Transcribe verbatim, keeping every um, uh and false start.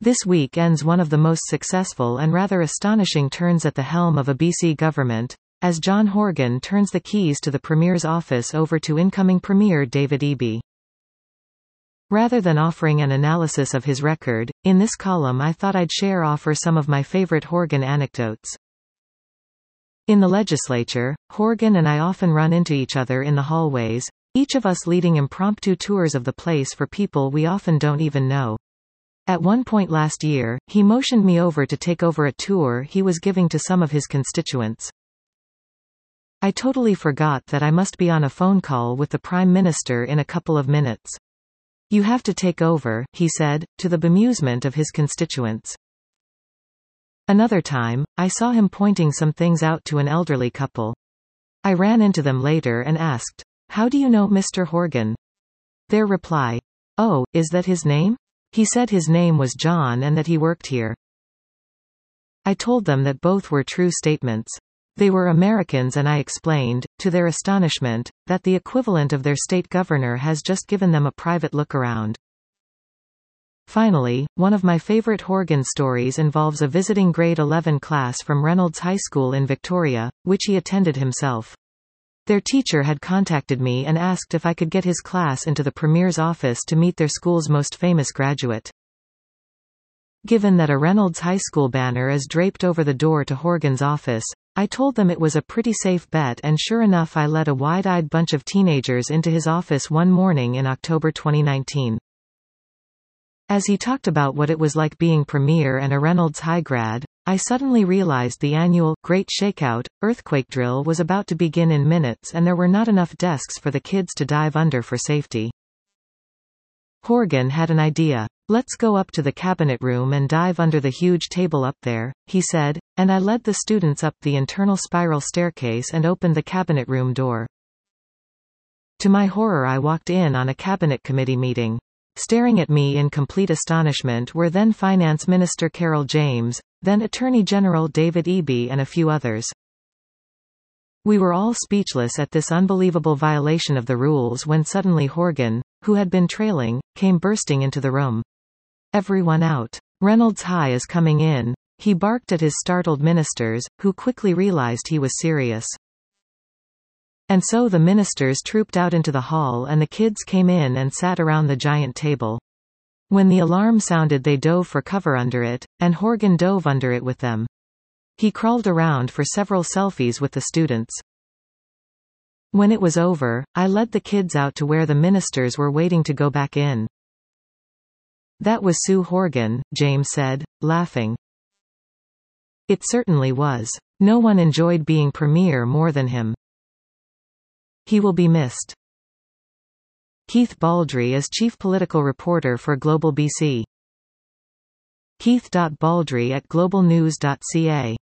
This week ends one of the most successful and rather astonishing turns at the helm of a B C government, as John Horgan turns the keys to the Premier's office over to incoming Premier David Eby. Rather than offering an analysis of his record, in this column I thought I'd share offer some of my favorite Horgan anecdotes. In the legislature, Horgan and I often run into each other in the hallways, each of us leading impromptu tours of the place for people we often don't even know. At one point last year, he motioned me over to take over a tour he was giving to some of his constituents. I totally forgot that I must be on a phone call with the Prime Minister in a couple of minutes. "You have to take over," he said, to the bemusement of his constituents. Another time, I saw him pointing some things out to an elderly couple. I ran into them later and asked, "How do you know Mister Horgan?" Their reply, "Oh, is that his name? He said his name was John and that he worked here." I told them that both were true statements. They were Americans and I explained, to their astonishment, that the equivalent of their state governor has just given them a private look around. Finally, one of my favorite Horgan stories involves a visiting grade eleven class from Reynolds High School in Victoria, which he attended himself. Their teacher had contacted me and asked if I could get his class into the Premier's office to meet their school's most famous graduate. Given that a Reynolds High School banner is draped over the door to Horgan's office, I told them it was a pretty safe bet, and sure enough I led a wide-eyed bunch of teenagers into his office one morning in October twenty nineteen. As he talked about what it was like being Premier and a Reynolds High grad, I suddenly realized the annual Great Shakeout earthquake drill was about to begin in minutes and there were not enough desks for the kids to dive under for safety. Horgan had an idea. "Let's go up to the cabinet room and dive under the huge table up there," he said, and I led the students up the internal spiral staircase and opened the cabinet room door. To my horror, I walked in on a cabinet committee meeting. Staring at me in complete astonishment were then Finance Minister Carol James, then Attorney General David Eby and a few others. We were all speechless at this unbelievable violation of the rules when suddenly Horgan, who had been trailing, came bursting into the room. "Everyone out. Reynolds High is coming in," he barked at his startled ministers, who quickly realized he was serious. And so the ministers trooped out into the hall and the kids came in and sat around the giant table. When the alarm sounded they dove for cover under it, and Horgan dove under it with them. He crawled around for several selfies with the students. When it was over, I led the kids out to where the ministers were waiting to go back in. "That was Sue Horgan," James said, laughing. It certainly was. No one enjoyed being Premier more than him. He will be missed. Keith Baldry is Chief Political Reporter for Global B C. Keith dot Baldry at global news dot c a